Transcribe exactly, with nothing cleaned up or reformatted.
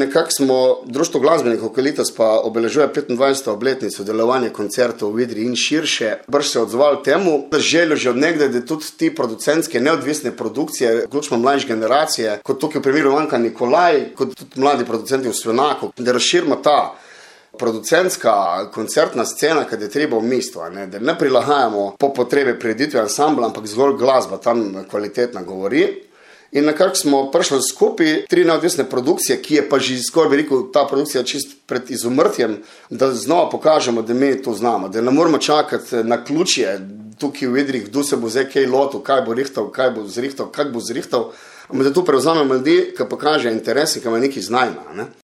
nekako smo, Društvo glasbenikov Qualitas pa obeležuje petindvajseto obletnico delovanja koncertov v Idriji in širše, brž se odzval temu, da željo že od nekdaj, da tudi ti producentske neodvisne produkcije, vključno mlajše generacije, kot tukaj v primeru Vanka Nikolaj, kot tudi mladi producenti v Svenaku, da razširimo ta producentska koncertna scena, kad je treba v mestu, ne? Da ne prilagajamo po potrebe prireditve ansambla, ampak zgolj glasba tam kvalitetna govori. In nekako smo prišli skupaj tri neodvisne produkcije, ki je pa že skoraj bi rekel, ta produkcija čist pred izumrtjem, da znova pokažemo, da mi to znamo, da ne moramo čakati na ključje tukaj v Idriji, kdo se bo zdaj kaj lotil, kaj bo rihtal, kaj bo zrihtal, kak bo zrihtal, ampak da tu prevzamemo ljudi, ki pokaže interes in ki ima nekaj znajma, ne?